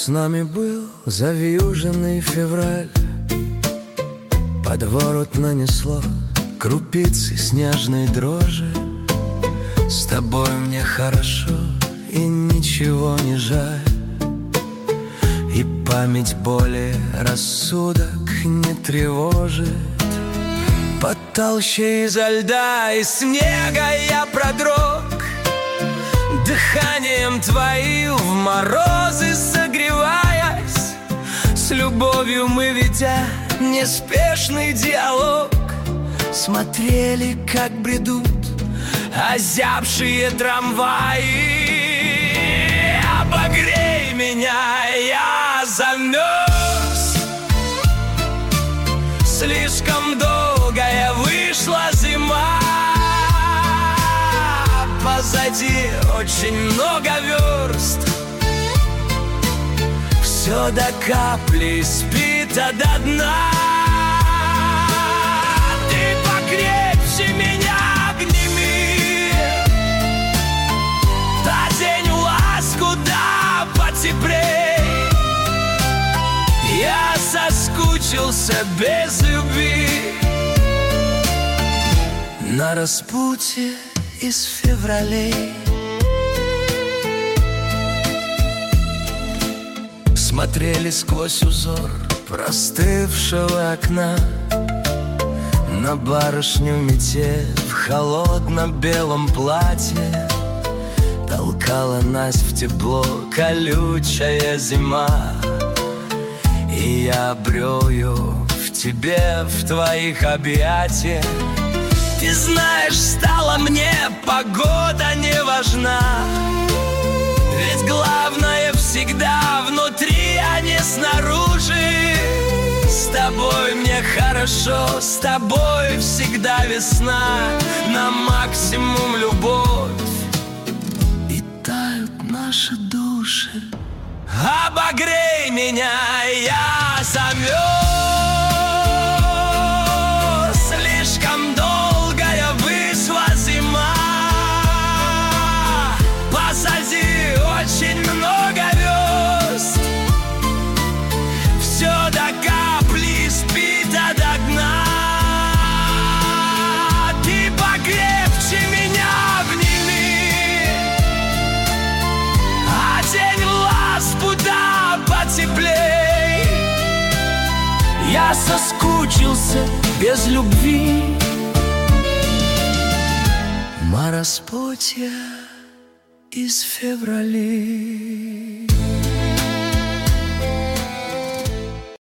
нами был завьюженный февраль. Под ворот нанесло крупицы снежной дрожи. С тобой мне хорошо и ничего не жаль. И память более рассудок не тревожит. Под толщей изо льда и снега я продрог, дыханием твоим в морозы согреваясь. С любовью мы, ведя неспешный диалог, смотрели, как бредут озябшие трамваи. Обогрей меня, я замерз. Слишком долгая вышла зима. Позади очень много верст. Все до капли спит до дна. Ты покрепче меня обними. Одень ласку, да потеплей. Я соскучился без любви. На распутье из февралей смотрели сквозь узор простывшего окна на барышню в мете в холодно-белом платье. Толкала нас в тепло колючая зима. И я обрел ее в тебе, в твоих объятиях. Ты знаешь, стала мне погода не важна. Ведь главное всегда внутри, а не снаружи. С тобой мне хорошо, с тобой всегда весна. На максимум любовь, и тают наши души. Обогрей меня, я замерз. Слишком долгая вышла зима. Позади очень много верст. Все до капли спит до дна. Ты покрепче меня обними. Одень ласку, да потеплей. Я соскучился без любви. Распутье из февралей.